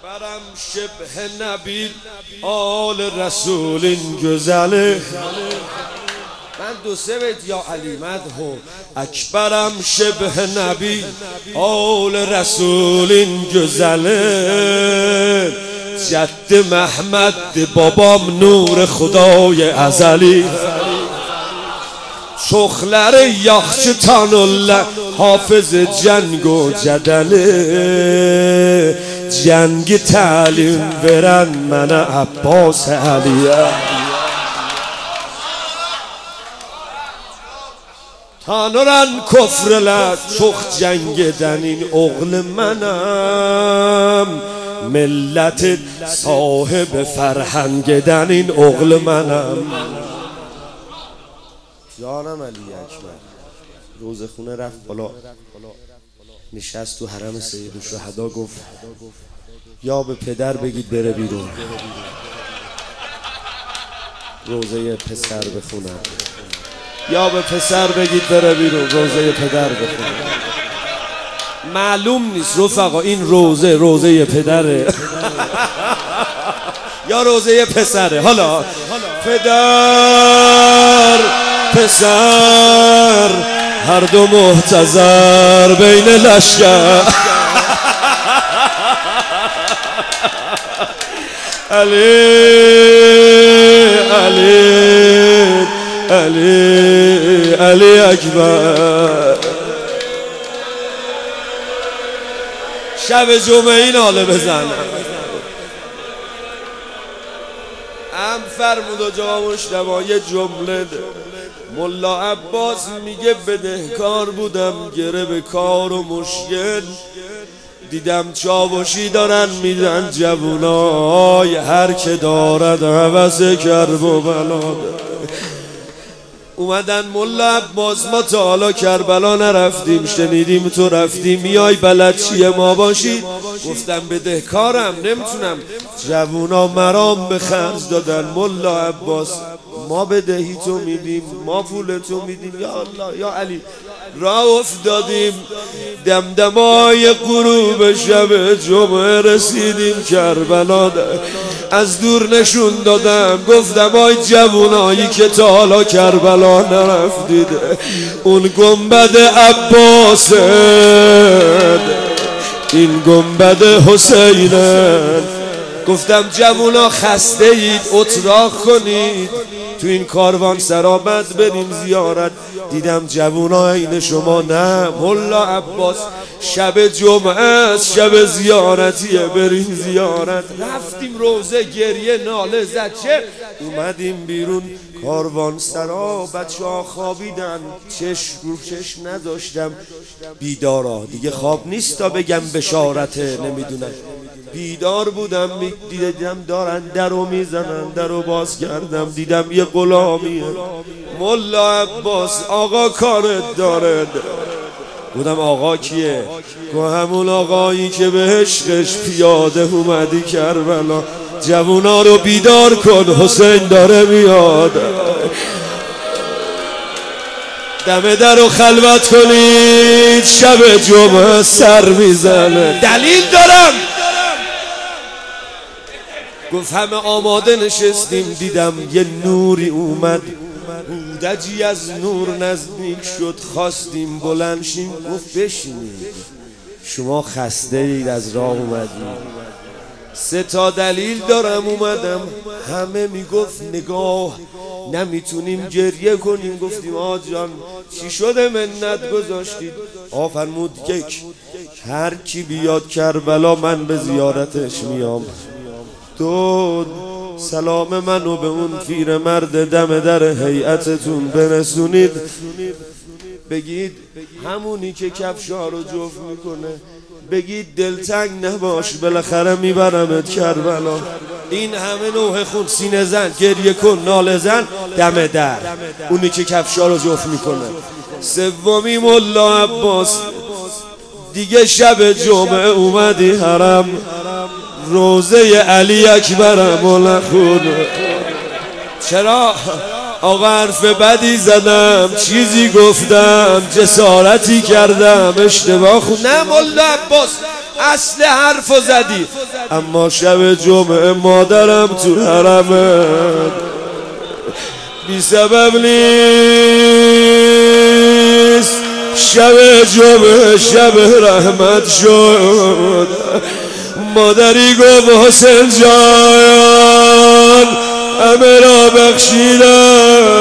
اکبرم شبه نبی آل رسول این گزله. من دو سه بیت یا علی مدحو. اکبرم شبه نبی آل رسول این گزله. جد محمد بابام نور خدای ازلی. شخلر یخچتان الله حافظ جنگ و جدله. جنگ تعلیم برن من عباس علیه. تانورن کفر لد چخ جنگ دن این اغل منم. ملت صاحب فرهنگ دن این اغل منم. جانم علی اکبر روز خونه رفت بالا، نشست تو حرم سید الشهدا، گفت یا به پدر بگید بره بیرون روزه پسر بخونم، یا به پسر بگید بره بیرون روزه پدر بخونم. معلوم نیست رفقا این روزه پدره یا روزه پسره. حالا پدر پسر هر دو محتضر بین لشکر. علی علی علی علی اکبر. شب جمعه این حاله بزنم. ام فرمود و جا مشتبا یه جمله ده. ملا عباس میگه بدهکار بودم گره به کار و مشکل. دیدم چاوشی دارن میدن جوونای هر که دارد هوس کرب و بلا. اومدن ملا عباس ما تا حالا کربلا نرفتیم، شنیدیم تو رفتی، میای بلد چیه ما باشی؟ گفتم بدهکارم نمیتونم. جوونا مرام به خرج دادن. ملا عباس ما بدهی تو میدیم، ما پول تو میدیم. یا الله یا علی راه افتادیم. دمدمای غروب شب جمعه رسیدیم کربلا. از دور نشون دادم گفتم آی جوونایی که تا حالا کربلا نرفتید، اون گنبد عباسه، این گنبد حسینه. گفتم جوونا خسته اید اتراق کنید، تو این کاروان سرابت بریم زیارت. دیدم جوونا این شما نه. ملا عباس شب جمعه است، شب زیارتیه، بریم زیارت. رفتیم روزه گریه ناله زد. چه اومدیم بیرون کاروان سرا، بچه ها خوابیدن، چشم رو چشم نداشتم. بیدارا دیگه خواب نیست تا بگم بشارته، نمیدونم. بیدار بودم، دیدم دارن درو میزنن. درو باز کردم دیدم یه غلامیه. ملا عباس آقا کارت داره. بودم آقا کیه؟ گو همون آقایی که به عشقش پیاده اومدی کربلا. جوونا رو بیدار کن حسین داره میاد. دم در رو خلوت کنید شب جمعه سر میزنه. دلیل دارم. گفت همه آماده نشستیم، دیدم یه نوری اومد، اودجی از نور نزدیک شد. خواستیم بلند شیم، گفت بشینید شما خسته اید از راه اومدید. سه تا دلیل دارم اومدم. همه میگفت نگاه نمیتونیم گریه کنیم. گفتیم آقا جان چی شده منت گذاشتید؟ آقا فرمود یک، هر کی بیاد کربلا من به زیارتش میام. دو، سلام منو به اون پیر مرد دم در هیئتتون برسونید، بگید همونی که کفشا رو جفت میکنه، بگید دلتنگ نباش بالاخره میبرمت کربلا. این همه نوح خون سینه زن، گریه کن، ناله زن، دم در، اونی که کفشا رو جفت میکنه. سومی ملا عباس دیگه شب جمعه اومدی حرم، روزه علی اکبرم و نخون. چرا؟ آقا حرف بدی زدم، چیزی گفتم، جسارتی کردم، اشتباه خود. نه ملا عباس اصل حرفو زدی. اما شب جمعه مادرم تو حرمت بی سبب نیست، شب جمعه شب رحمت شد. مادری گفت حسین جان همه را بخشیدم،